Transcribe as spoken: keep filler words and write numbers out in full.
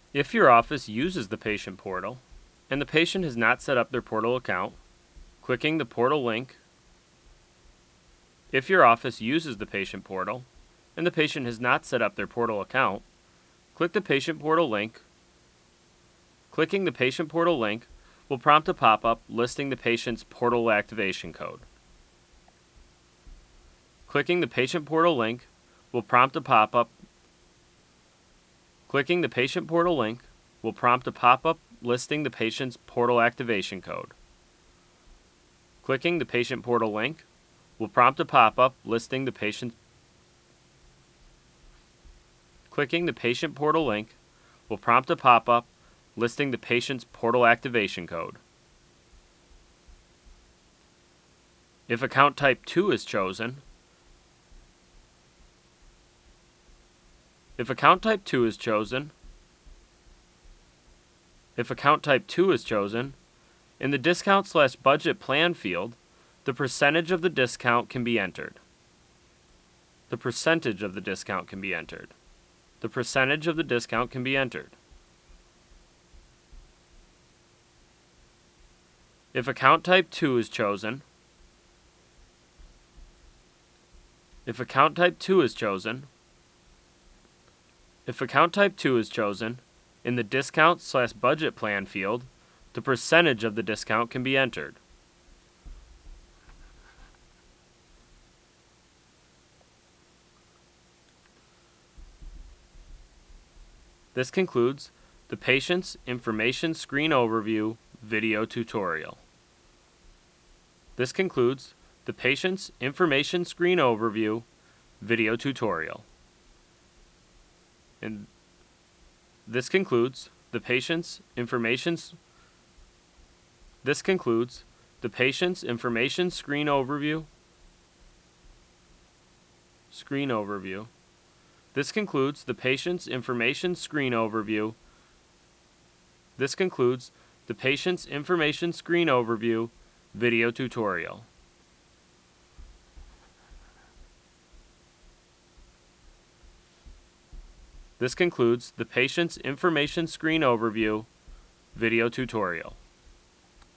If your office uses the patient portal and the patient has not set up their portal account, clicking the portal link. If your office uses the patient portal and the patient has not set up their portal account, click the patient portal link. Clicking the patient portal link will prompt a pop-up listing the patient's portal activation code. Clicking the patient portal link will prompt a pop-up. Clicking the patient portal link will prompt a pop-up listing the patient's portal activation code. Clicking the patient portal link will prompt a pop-up listing the patient. Clicking the patient portal link will prompt a pop-up listing the patient's portal activation code. If account type two is chosen, if account type two is chosen, if account type two is chosen, in the discount slash budget plan field, the percentage of the discount can be entered. The percentage of the discount can be entered. The percentage of the discount can be entered. If account type two is chosen, if account type two is chosen, if account type two is chosen, in the discount slash budget plan field, the percentage of the discount can be entered. This concludes the Patient's Information Screen Overview video tutorial. This concludes the Patient's Information Screen Overview video tutorial. And this concludes the Patient's Information This concludes the Patient's Information Screen Overview Screen Overview. This concludes the Patient's Information Screen Overview. This concludes the Patient's Information Screen Overview video tutorial. This concludes the Patient's Information Screen Overview video tutorial.